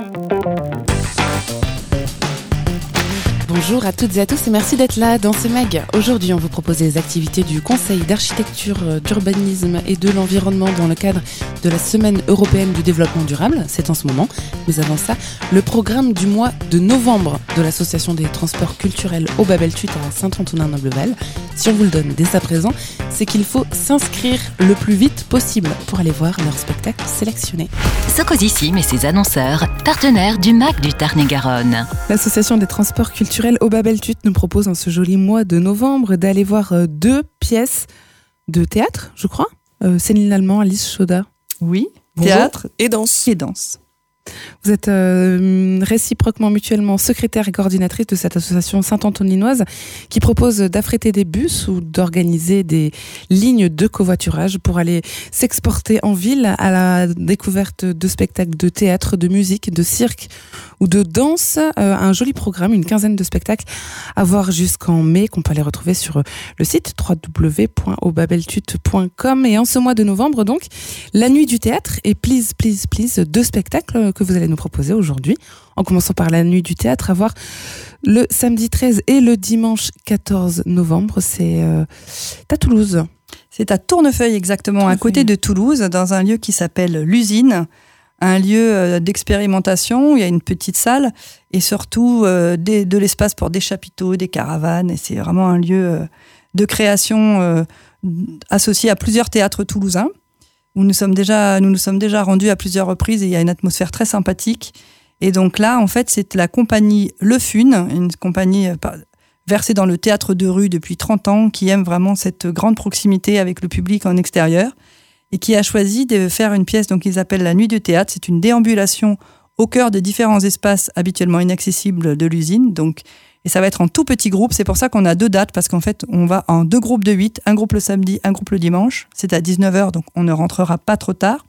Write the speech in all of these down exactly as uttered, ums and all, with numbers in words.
Bonjour à toutes et à tous et merci d'être là dans ce mag. Aujourd'hui, on vous propose les activités du Conseil d'architecture, d'urbanisme et de l'environnement dans le cadre de la Semaine européenne du développement durable. C'est en ce moment. Mais avant ça, le programme du mois de novembre de l'Association des transports culturels au Babel-Tutte à Saint-Antonin-Noble-Val. Si on vous le donne dès à présent, c'est qu'il faut s'inscrire le plus vite possible pour aller voir leur spectacle sélectionné. Socosissime et ses annonceurs, partenaires du mag du Tarn-et-Garonne. L'Association des transports culturels au Babel-Tutte nous propose en ce joli mois de novembre d'aller voir deux pièces de théâtre, je crois. Euh, Céline Lallemand, Alice Chaudat. Oui, Bonjour. théâtre et danse. et danse. Vous êtes euh, réciproquement, mutuellement secrétaire et coordinatrice de cette association saint-antoninoise qui propose d'affréter des bus ou d'organiser des lignes de covoiturage pour aller s'exporter en ville à la découverte de spectacles de théâtre, de musique, de cirque ou de danse. Euh, un joli programme, une quinzaine de spectacles à voir jusqu'en mai qu'on peut aller retrouver sur le site w w w point au babel tutte point com. Et en ce mois de novembre, donc, la nuit du théâtre et Please, Please, Please, deux spectacles que vous allez nous proposer aujourd'hui, en commençant par la nuit du théâtre, à voir le samedi treize et le dimanche quatorze novembre. C'est euh, à Toulouse. C'est à Tournefeuille exactement, Tournefeuille. À côté de Toulouse, dans un lieu qui s'appelle l'Usine, un lieu d'expérimentation où il y a une petite salle et surtout euh, des, de l'espace pour des chapiteaux, des caravanes. Et c'est vraiment un lieu euh, de création euh, associé à plusieurs théâtres toulousains. Où nous sommes déjà, nous nous sommes déjà rendus à plusieurs reprises et il y a une atmosphère très sympathique. Et donc là, en fait, c'est la compagnie Le Fun, une compagnie versée dans le théâtre de rue depuis trente ans, qui aime vraiment cette grande proximité avec le public en extérieur et qui a choisi de faire une pièce donc qu'ils appellent la Nuit du théâtre. C'est une déambulation au cœur des différents espaces habituellement inaccessibles de l'usine. Donc, et ça va être en tout petit groupe. C'est pour ça qu'on a deux dates, parce qu'en fait, on va en deux groupes de huit, un groupe le samedi, un groupe le dimanche. C'est à dix-neuf heures, donc on ne rentrera pas trop tard.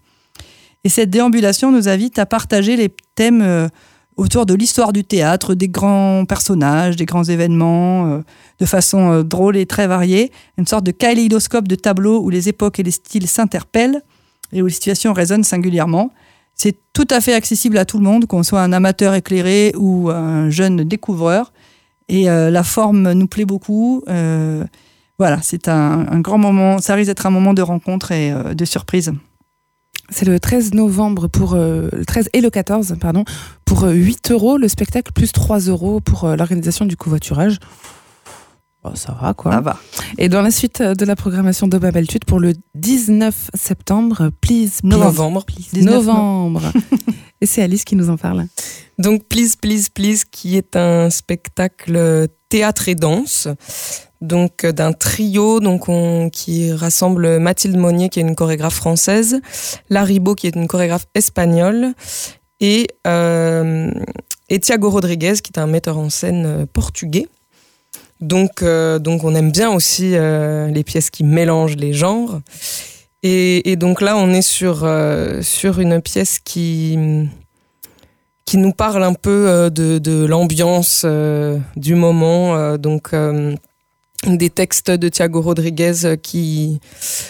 Et cette déambulation nous invite à partager les thèmes euh, autour de l'histoire du théâtre, des grands personnages, des grands événements, euh, de façon euh, drôle et très variée. Une sorte de kaléidoscope de tableaux où les époques et les styles s'interpellent et où les situations résonnent singulièrement. C'est tout à fait accessible à tout le monde, qu'on soit un amateur éclairé ou un jeune découvreur. Et euh, la forme nous plaît beaucoup. Euh, voilà, c'est un, un grand moment. Ça risque d'être un moment de rencontre et euh, de surprise. C'est le treize novembre pour euh, le treize et le quatorze, pardon, pour euh, huit euros le spectacle, plus trois euros pour euh, l'organisation du covoiturage. Oh, ça va quoi. Ça va. Et dans la suite de la programmation de Babel-Tutte pour le dix-neuf septembre, please, please novembre, please, novembre. Et c'est Alice qui nous en parle. Donc Please, Please, Please, qui est un spectacle théâtre et danse, donc d'un trio donc on, qui rassemble Mathilde Monnier, qui est une chorégraphe française, Larry Beau, qui est une chorégraphe espagnole, et, euh, et Thiago Rodriguez, qui est un metteur en scène portugais. Donc, euh, donc on aime bien aussi euh, les pièces qui mélangent les genres. Et, et donc là, on est sur, euh, sur une pièce qui, qui nous parle un peu euh, de, de l'ambiance euh, du moment. Euh, donc euh, des textes de Thiago Rodriguez qui,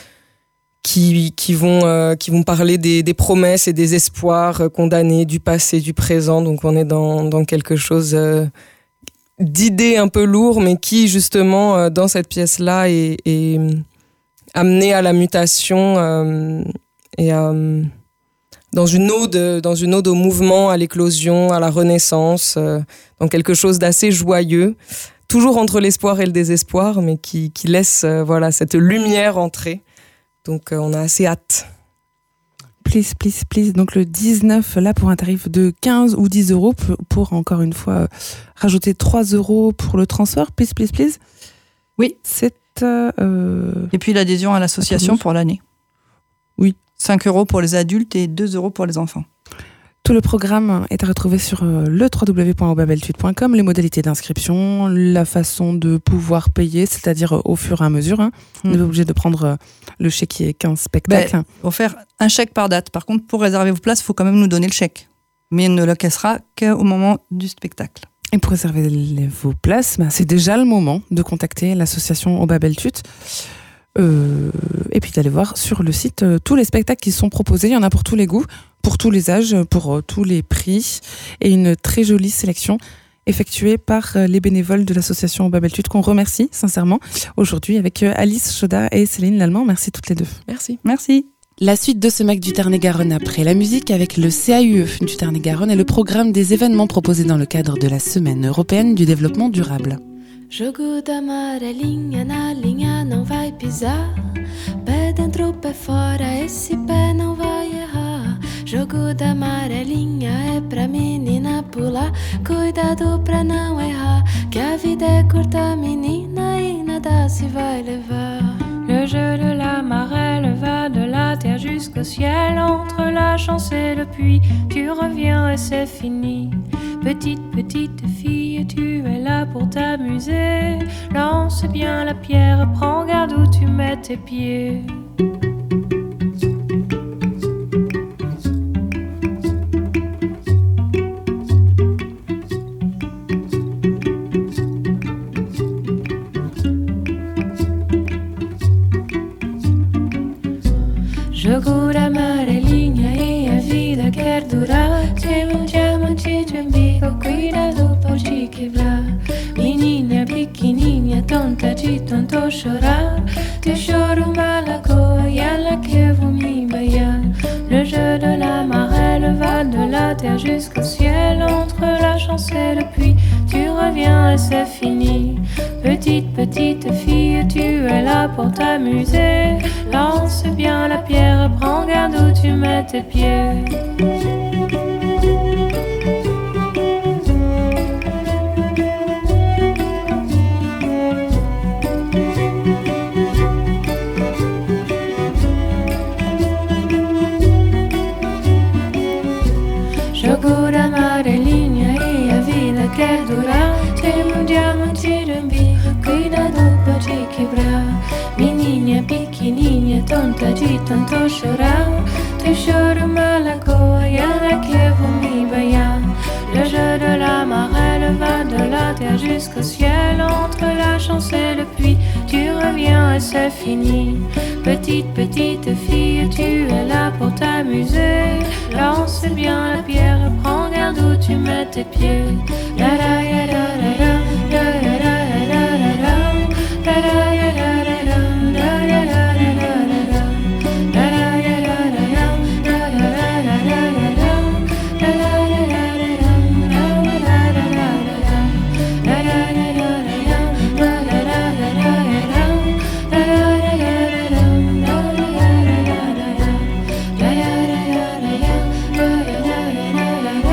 qui, qui, vont, euh, qui vont parler des, des promesses et des espoirs condamnés du passé, du présent. Donc on est dans, dans quelque chose... Euh, d'idées un peu lourdes, mais qui justement dans cette pièce-là est, est amené à la mutation euh, et euh, dans une ode, dans une ode au mouvement, à l'éclosion, à la renaissance, euh, dans quelque chose d'assez joyeux, toujours entre l'espoir et le désespoir, mais qui, qui laisse euh, voilà cette lumière entrer. Donc euh, on a assez hâte. Please, please, please. Donc le dix-neuf, là, pour un tarif de quinze ou dix euros, pour, pour encore une fois, euh, rajouter trois euros pour le transfert. Please, please, please. Oui. C'est... Euh... Et puis l'adhésion à l'association pour l'année. Oui. cinq euros pour les adultes et deux euros pour les enfants. Tout le programme est à retrouver sur le w w w point au babel tutte point com, les modalités d'inscription, la façon de pouvoir payer, c'est-à-dire au fur et à mesure. Hein. Mmh. On n'est pas obligé de prendre le chéquier quinze spectacles. Ben, on va faire un chèque par date. Par contre, pour réserver vos places, il faut quand même nous donner le chèque. Mais on ne le cassera qu'au moment du spectacle. Et pour réserver les, vos places, ben, c'est déjà le moment de contacter l'association au Babel-Tutte. Euh, et puis d'aller voir sur le site euh, tous les spectacles qui sont proposés. Il y en a pour tous les goûts, pour tous les âges, pour euh, tous les prix, et une très jolie sélection effectuée par euh, les bénévoles de l'association Babeltude, qu'on remercie sincèrement aujourd'hui avec euh, Alice Chaudat et Céline Lallemand. Merci toutes les deux. Merci. Merci. La suite de ce M A C du Tarn-et-Garonne après la musique avec le C A U E du Tarn-et-Garonne et le programme des événements proposés dans le cadre de la Semaine européenne du développement durable. Jogo d'amarelinha na linha não vai pisar. Pé dentro, pé fora, esse pé não vai errar. Jogo d'amarelinha é pra menina pular. Cuidado pra não errar, que a vida é curta, menina, e nada se vai levar. Le jeu de la marelle va de la terre jusqu'au ciel. Entre la chance et le puits, tu reviens et c'est fini. Petite, petite fille, tu es là pour t'amuser. Lance bien la pierre, prends garde où tu mets tes pieds. Jogo d'amarelinha e a vida quer durar. Tem um diamante de umbigo, cuidado, pode quebrar. Menina pequenininha, tonta de tanto chorar. Te choro malagoa e ela quer me bailar. Le jeu de la marelle va de la terre jusqu'au ciel. Entre la chance et le puits, tu reviens et c'est fini. Petite, petite fille, tu es là pour t'amuser. Lance bien la pierre, prends garde où tu mets tes pieds. Jogo d'amarelinha e a vida quer durar. Tem um diamante de umbigo, cuidado, pode quebrar. Menina pequenininha, tonta de tanto chorar. Te choro malagoa e ela quer me bailar. Le jeu de la marelle va de la terre jusqu'au ciel. Entre la chance et le puits, tu reviens et c'est fini. Petite, petite fille, tu es là pour t'amuser. Lance bien la pierre, prends garde où tu mets tes pieds. La la ya la la la, la la la la la la, la la ya la la la, la la la la la la, la la ya la la la, la la la la la la, la la ya la la la, la la la la la la, la la ya la la la, la la la la la la, la la ya la la la, la la ya la la la, la la ya la la la, la la ya la la la, la la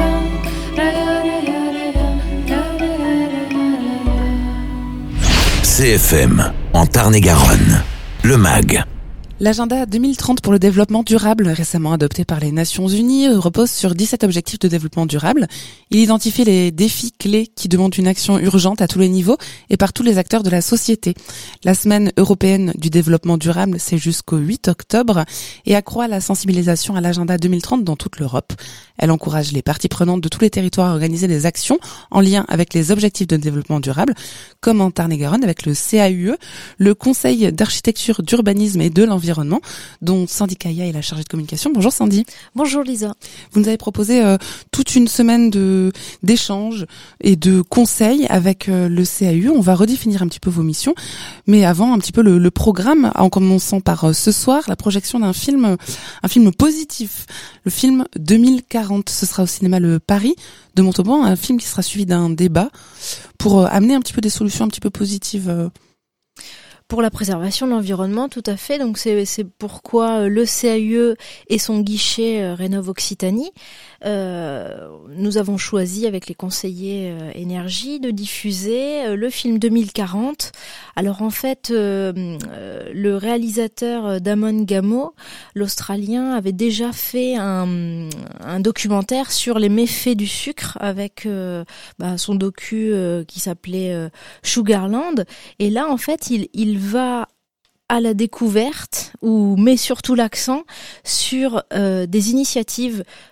C F M en Tarn-et-Garonne, le M A G. L'agenda deux mille trente pour le développement durable, récemment adopté par les Nations Unies, repose sur dix-sept objectifs de développement durable. Il identifie les défis clés qui demandent une action urgente à tous les niveaux et par tous les acteurs de la société. La semaine européenne du développement durable, c'est jusqu'au huit octobre et accroît la sensibilisation à l'agenda deux mille trente dans toute l'Europe. Elle encourage les parties prenantes de tous les territoires à organiser des actions en lien avec les objectifs de développement durable, comme en Tarn-et-Garonne avec le C A U E, le Conseil d'architecture, d'urbanisme et de l'environnement, dont Sandy Kaya est la chargée de communication. Bonjour Sandy. Bonjour Lisa. Vous nous avez proposé euh, toute une semaine de d'échanges et de conseils avec euh, le C A U. On va redéfinir un petit peu vos missions, mais avant un petit peu le, le programme, en commençant par euh, ce soir, la projection d'un film, un film positif, le film deux mille quarante. Ce sera au cinéma Le Paris de Montauban, un film qui sera suivi d'un débat pour euh, amener un petit peu des solutions un petit peu positives. Euh, Pour la préservation de l'environnement, tout à fait. Donc c'est c'est pourquoi le C A U E et son guichet euh, Rénov Occitanie, euh, nous avons choisi avec les conseillers euh, énergie de diffuser euh, le film deux mille quarante. Alors en fait, euh, euh, le réalisateur Damon Gameau, l'Australien, avait déjà fait un, un documentaire sur les méfaits du sucre avec euh, bah, son docu euh, qui s'appelait euh, Sugarland. Et là, en fait, il, il va à la découverte ou met surtout l'accent sur euh, des initiatives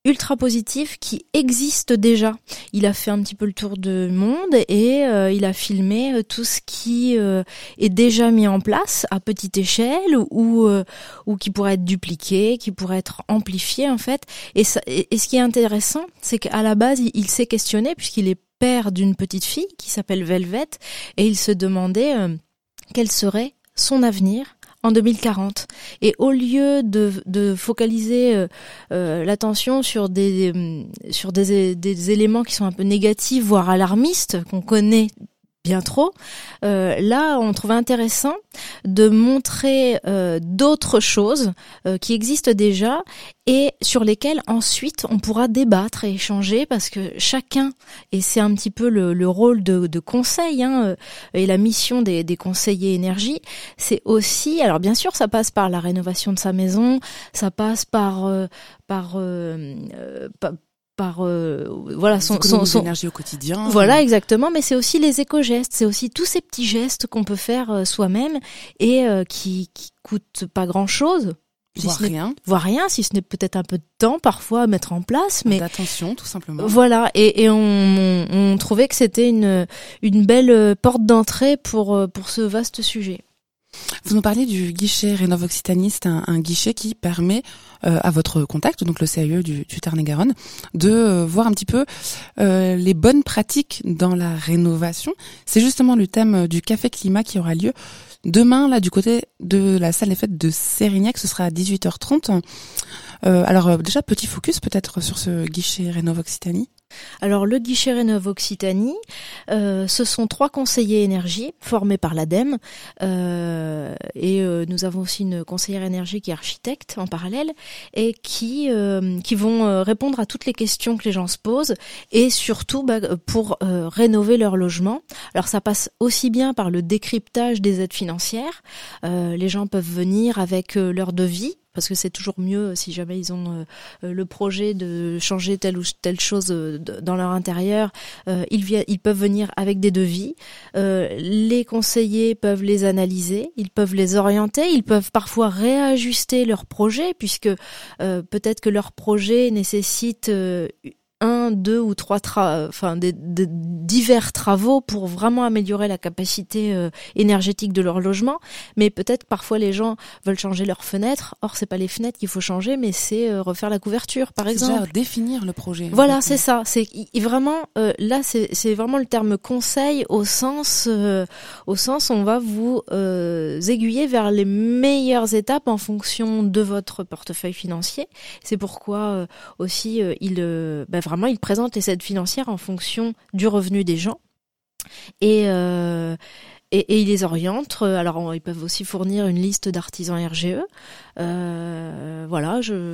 ultra positif qui existe déjà. Il a fait un petit peu le tour du monde et euh, il a filmé euh, tout ce qui euh, est déjà mis en place à petite échelle ou euh, ou qui pourrait être dupliqué, qui pourrait être amplifié en fait. Et, ça, et, et ce qui est intéressant, c'est qu'à la base, il, il s'est questionné puisqu'il est père d'une petite fille qui s'appelle Velvet et il se demandait euh, quel serait son avenir en deux mille quarante. Et au lieu de, de focaliser euh, euh, l'attention sur des, des sur des, des éléments qui sont un peu négatifs, voire alarmistes, qu'on connaît bien trop, euh, là on trouvait intéressant de montrer euh, d'autres choses euh, qui existent déjà et sur lesquelles ensuite on pourra débattre et échanger parce que chacun, et c'est un petit peu le, le rôle de, de conseil hein, et la mission des, des conseillers énergie, c'est aussi, alors bien sûr ça passe par la rénovation de sa maison, ça passe par euh, par, euh, euh, par par euh, voilà son son, son énergie au quotidien. Voilà exactement, mais c'est aussi les éco-gestes, c'est aussi tous ces petits gestes qu'on peut faire euh, soi-même et euh, qui qui coûtent pas grand-chose. Si voire rien. Voire rien, si ce n'est peut-être un peu de temps parfois à mettre en place, mais d'attention tout simplement. Voilà, et, et on, on, on trouvait que c'était une une belle porte d'entrée pour pour ce vaste sujet. Vous nous parlez du guichet Rénov Occitanie, c'est un, un guichet qui permet euh, à votre contact, donc le C A E du, du Tarn-et-Garonne, de euh, voir un petit peu euh, les bonnes pratiques dans la rénovation. C'est justement le thème du Café Climat qui aura lieu demain, là, du côté de la salle des fêtes de Sérignac. Ce sera à dix-huit heures trente. Euh, alors euh, déjà, petit focus peut-être sur ce guichet Rénov Occitanie. Alors le guichet Rénov Occitanie, euh, ce sont trois conseillers énergie formés par l'ADEME euh, et euh, nous avons aussi une conseillère énergie qui est architecte en parallèle et qui euh, qui vont euh, répondre à toutes les questions que les gens se posent et surtout bah, pour euh, rénover leur logement. Alors ça passe aussi bien par le décryptage des aides financières. Euh, les gens peuvent venir avec euh, leur devis. Parce que c'est toujours mieux si jamais ils ont euh, le projet de changer telle ou telle chose euh, dans leur intérieur. Euh, ils, viennent, ils peuvent venir avec des devis. Euh, les conseillers peuvent les analyser, ils peuvent les orienter, ils peuvent parfois réajuster leur projet puisque euh, peut-être que leur projet nécessite euh, un, deux ou trois tra- enfin des, des divers travaux pour vraiment améliorer la capacité euh, énergétique de leur logement, mais peut-être parfois les gens veulent changer leurs fenêtres. Or c'est pas les fenêtres qu'il faut changer, mais c'est euh, refaire la couverture par c'est exemple. Déjà définir le projet. Voilà, c'est ça. C'est y, vraiment euh, là c'est c'est vraiment le terme conseil au sens euh, au sens on va vous euh, aiguiller vers les meilleures étapes en fonction de votre portefeuille financier. C'est pourquoi euh, aussi euh, il euh, bah, vraiment il présente les aides financières en fonction du revenu des gens et euh, Et, et ils les orientent. Alors, ils peuvent aussi fournir une liste d'artisans R G E. Euh, voilà, je...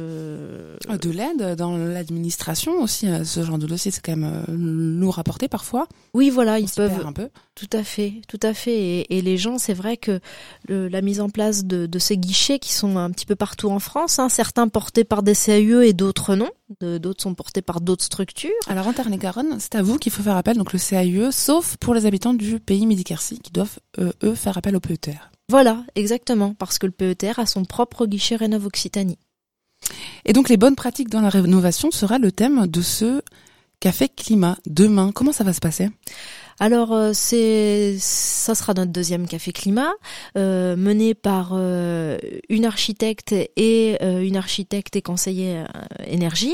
De l'aide dans l'administration aussi, ce genre de dossier, c'est quand même lourd à porter parfois. Oui, voilà, On ils peuvent... un peu. Tout à fait, tout à fait. Et, et les gens, c'est vrai que le, la mise en place de, de ces guichets qui sont un petit peu partout en France, hein, certains portés par des C A U E et d'autres non. De, d'autres sont portés par d'autres structures. Alors en Tarn-et-Garonne, c'est à vous qu'il faut faire appel, donc le C A U E, sauf pour les habitants du pays Midi-Quercy qui doivent, euh, eux, faire appel au P E T R. Voilà, exactement, parce que le P E T R a son propre guichet Rénov Occitanie. Et donc les bonnes pratiques dans la rénovation sera le thème de ce Café Climat demain. Comment ça va se passer ? Alors euh, c'est ça sera notre deuxième café climat euh, mené par euh, une architecte et euh, une architecte et conseiller euh, énergie.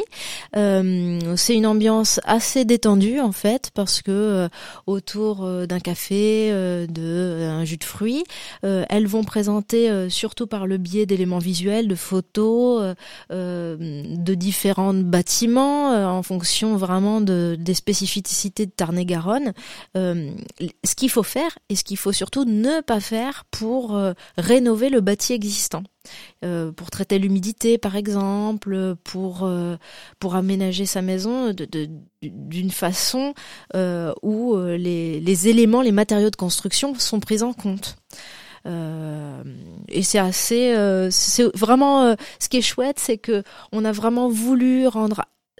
Euh, c'est une ambiance assez détendue en fait parce que euh, autour euh, d'un café, euh, de un jus de fruits, euh, elles vont présenter euh, surtout par le biais d'éléments visuels, de photos, euh, de différents bâtiments euh, en fonction vraiment de des spécificités de Tarn-et-Garonne. Euh, ce qu'il faut faire et ce qu'il faut surtout ne pas faire pour euh, rénover le bâti existant. Euh, pour traiter l'humidité par exemple, pour euh, pour aménager sa maison de, de, d'une façon euh, où euh, les, les éléments, les matériaux de construction sont pris en compte. Euh, et c'est assez, euh, c'est vraiment euh, ce qui est chouette, c'est que on a vraiment voulu rendre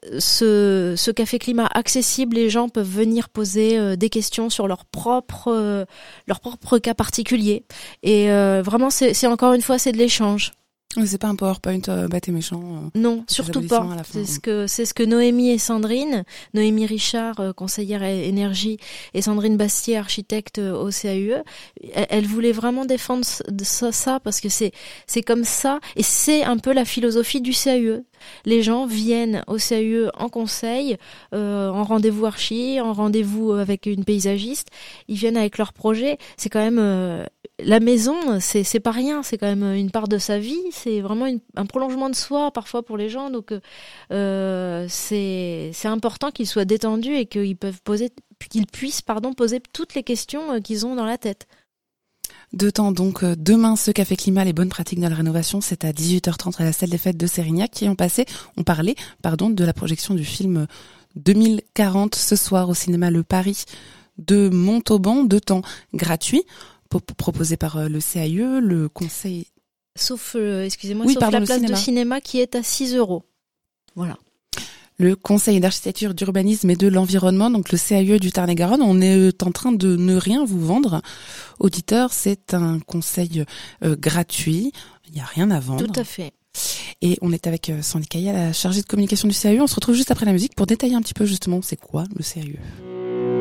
ce, ce café climat accessible. Les gens peuvent venir poser euh, des questions sur leur propre, euh, leur propre cas particulier. Et euh, vraiment, c'est, c'est encore une fois, c'est de l'échange. Mais c'est pas un PowerPoint euh, bête et méchant. Euh, non, surtout pas. C'est ce que c'est ce que Noémie et Sandrine, Noémie Richard, euh, conseillère énergie, et Sandrine Bastier, architecte euh, au C A U E, elles, elles voulaient vraiment défendre ça, ça parce que c'est c'est comme ça et c'est un peu la philosophie du C A U E. Les gens viennent au C A U E en conseil, euh, en rendez-vous archi, en rendez-vous avec une paysagiste. Ils viennent avec leur projet. C'est quand même euh, la maison, c'est c'est pas rien. C'est quand même une part de sa vie. C'est vraiment une, un prolongement de soi parfois pour les gens. Donc euh, c'est c'est important qu'ils soient détendus et qu'ils peuvent poser, qu'ils puissent pardon poser toutes les questions qu'ils ont dans la tête. Deux temps donc, demain, ce Café Climat, les bonnes pratiques de la rénovation, c'est à dix-huit heures trente à la salle des fêtes de Sérignac qui ont passé, ont parlé, pardon, de la projection du film deux mille quarante ce soir au cinéma Le Paris de Montauban, deux temps gratuits, proposés par le C A U E, le conseil. Sauf, euh, excusez-moi, oui, sauf pardon, la place cinéma. de cinéma qui est à six euros. Voilà. Le Conseil d'architecture, d'urbanisme et de l'environnement, donc le C A U E du Tarn-et-Garonne, on est en train de ne rien vous vendre. Auditeurs, c'est un conseil euh, gratuit, il n'y a rien à vendre. Tout à fait. Et on est avec euh, Sandy Caillat, la chargée de communication du C A U E. On se retrouve juste après la musique pour détailler un petit peu justement c'est quoi le C A U E.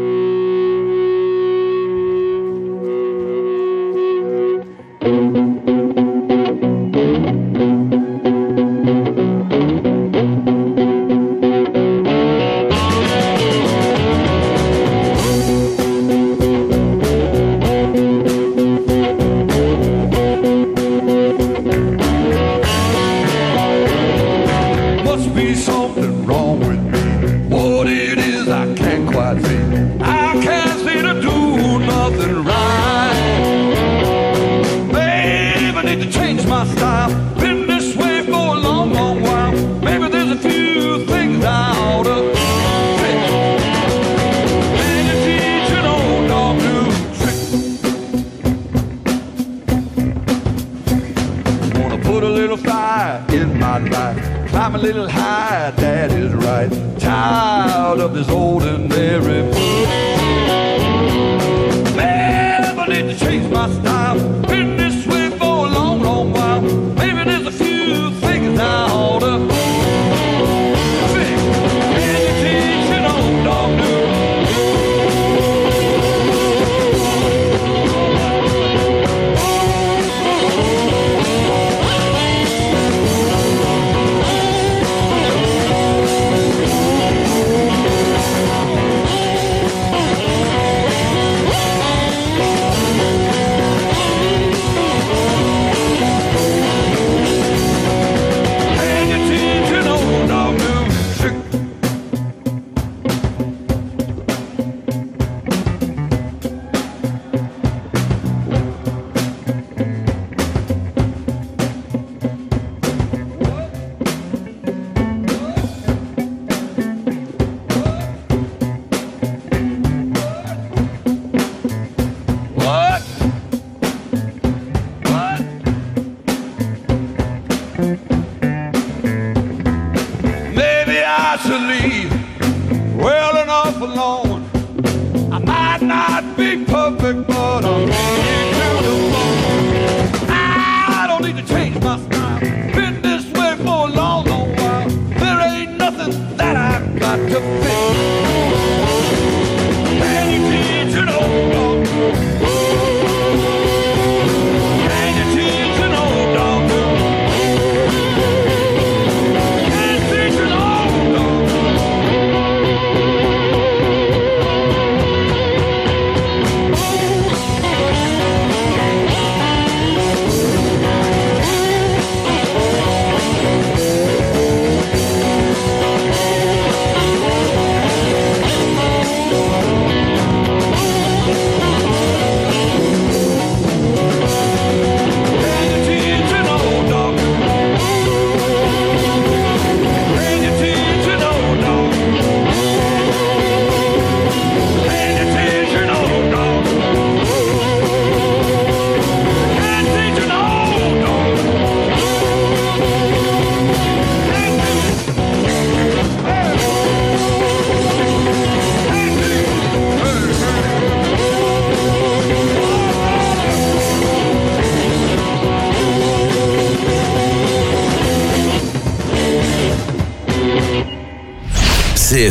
I'm a little high, that is right. Tired of this ordinary food. Man, I need to change my style. Been this way for a long, long while. Maybe there's a few things I ought to fix. Can you teach an old dog new?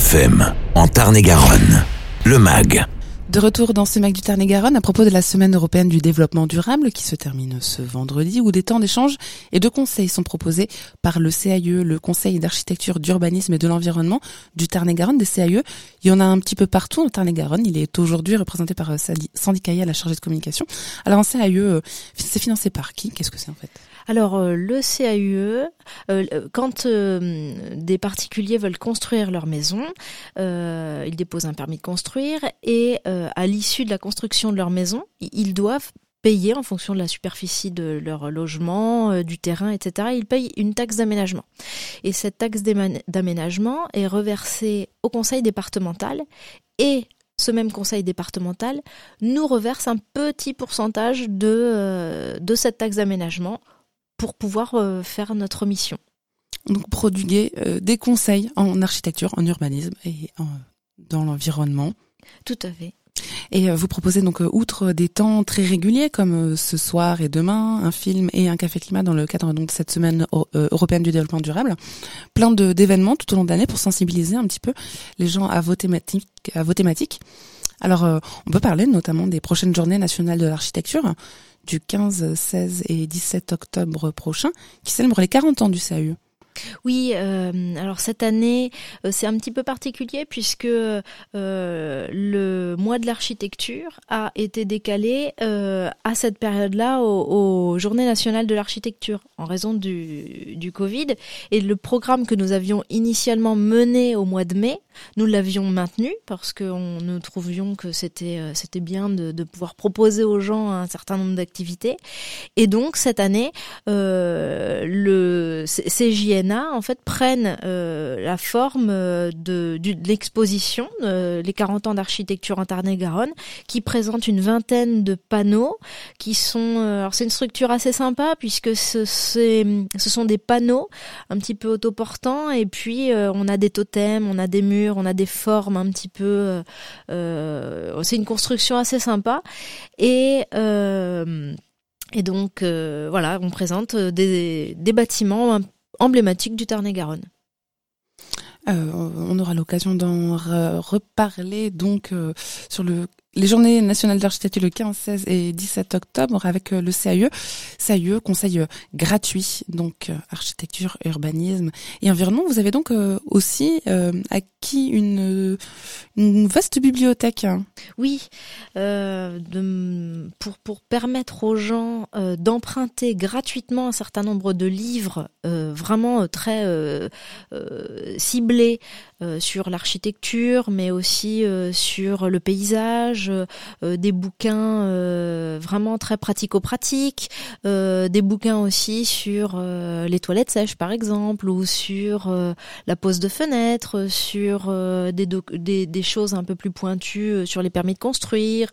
F M, en Tarn-et-Garonne, le M A G. De retour dans ce M A G du Tarn-et-Garonne à propos de la Semaine européenne du développement durable qui se termine ce vendredi, où des temps d'échange et de conseils sont proposés par le C A I E, le Conseil d'architecture, d'urbanisme et de l'environnement du Tarn-et-Garonne, des C A I E. Il y en a un petit peu partout en Tarn-et-Garonne. Il est aujourd'hui représenté par Sandy Caillat, la chargée de communication. Alors un C A I E, c'est financé par qui? Qu'est-ce que c'est en fait? Alors euh, le C A I E, euh, quand euh, des particuliers veulent construire leur maison, euh, ils déposent un permis de construire et euh, à l'issue de la construction de leur maison, ils doivent payer en fonction de la superficie de leur logement, euh, du terrain, et cetera. Ils payent une taxe d'aménagement. Et cette taxe d'aménagement est reversée au conseil départemental et ce même conseil départemental nous reverse un petit pourcentage de, euh, de cette taxe d'aménagement pour pouvoir euh, faire notre mission. Donc prodiguer euh, des conseils en architecture, en urbanisme et en, dans l'environnement. Tout à fait. Et euh, vous proposez donc, euh, outre des temps très réguliers comme euh, ce soir et demain, un film et un café climat dans le cadre donc, de cette semaine euh, européenne du développement durable, plein de, d'événements tout au long de l'année pour sensibiliser un petit peu les gens à vos thématiques. À vos thématiques. Alors euh, on peut parler notamment des prochaines journées nationales de l'architecture, du quinze, seize et dix-sept octobre prochain, qui célèbrent les quarante ans du C A I E. Oui, euh, alors cette année, euh, c'est un petit peu particulier puisque euh, le mois de l'architecture a été décalé euh, à cette période-là aux, aux Journées nationales de l'architecture en raison du, du Covid. Et le programme que nous avions initialement mené au mois de mai, nous l'avions maintenu parce que on, nous trouvions que c'était euh, c'était bien de, de pouvoir proposer aux gens un certain nombre d'activités. Et donc cette année, euh, le C J N A en fait prennent euh, la forme de, de, de l'exposition euh, les quarante ans d'architecture en Tarn-et-Garonne, qui présente une vingtaine de panneaux qui sont euh, alors c'est une structure assez sympa puisque ce, c'est, ce sont des panneaux un petit peu autoportants et puis euh, on a des totems, on a des murs, on a des formes un petit peu euh, c'est une construction assez sympa et euh, et donc euh, voilà, on présente des, des bâtiments emblématiques du Tarn-et-Garonne. Euh, on aura l'occasion d'en re- reparler donc euh, sur le les Journées nationales d'architecture le quinze, seize et dix-sept octobre avec euh, le C A I E. C A I E, conseil euh, gratuit, donc euh, architecture, urbanisme et environnement. Vous avez donc euh, aussi euh, acquis une, une vaste bibliothèque. Oui, euh, de, pour, pour permettre aux gens euh, d'emprunter gratuitement un certain nombre de livres euh, vraiment très euh, euh, ciblés euh, sur l'architecture, mais aussi euh, sur le paysage, Euh, des bouquins euh, vraiment très pratico-pratiques, euh, des bouquins aussi sur euh, les toilettes sèches par exemple, ou sur euh, la pose de fenêtres, sur euh, des, doc- des, des choses un peu plus pointues euh, sur les permis de construire,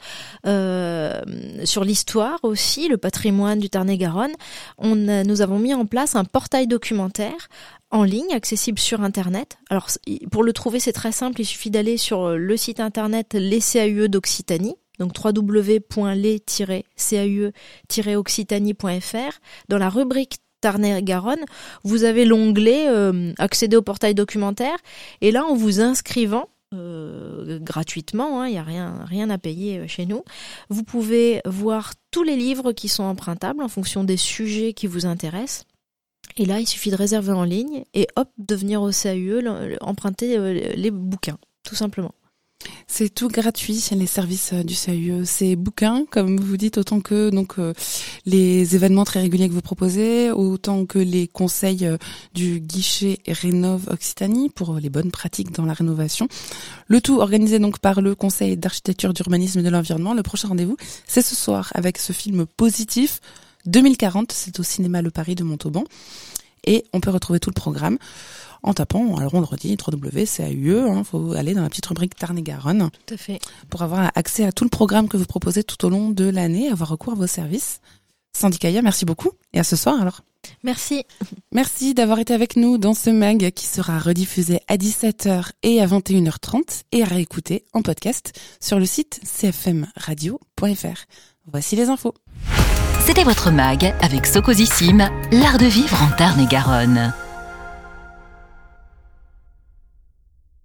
euh, sur l'histoire aussi, le patrimoine du Tarn-et-Garonne. On a, nous avons mis en place un portail documentaire en ligne, accessible sur Internet. Alors, pour le trouver, c'est très simple. Il suffit d'aller sur le site Internet Les C A U E d'Occitanie, donc w w w point les tiret c a u e tiret occitanie point f r. Dans la rubrique Tarn-et-Garonne, vous avez l'onglet euh, accéder au portail documentaire. Et là, en vous inscrivant, Euh, gratuitement, il hein, n'y a rien, rien à payer chez nous. Vous pouvez voir tous les livres qui sont empruntables en fonction des sujets qui vous intéressent. Et là, il suffit de réserver en ligne et hop, de venir au C A U E, emprunter les bouquins, tout simplement. C'est tout gratuit, les services du C A U E. C'est bouquins, comme vous dites, autant que donc euh, les événements très réguliers que vous proposez, autant que les conseils euh, du guichet Rénov Occitanie pour les bonnes pratiques dans la rénovation. Le tout organisé donc par le Conseil d'architecture, d'urbanisme et de l'environnement. Le prochain rendez-vous, c'est ce soir avec ce film positif deux mille quarante. C'est au cinéma Le Paris de Montauban. Et on peut retrouver tout le programme en tapant, alors on le redit, w w w point c a u e, hein, faut aller dans la petite rubrique Tarn-et-Garonne. Tout à fait. Pour avoir accès à tout le programme que vous proposez tout au long de l'année, avoir recours à vos services. Sandy Caillat, merci beaucoup. Et à ce soir alors. Merci. Merci d'avoir été avec nous dans ce M A G qui sera rediffusé à dix-sept heures et à vingt et une heures trente et à réécouter en podcast sur le site c f m radio point f r. Voici les infos. C'était votre M A G avec Socosissime, l'art de vivre en Tarn-et-Garonne.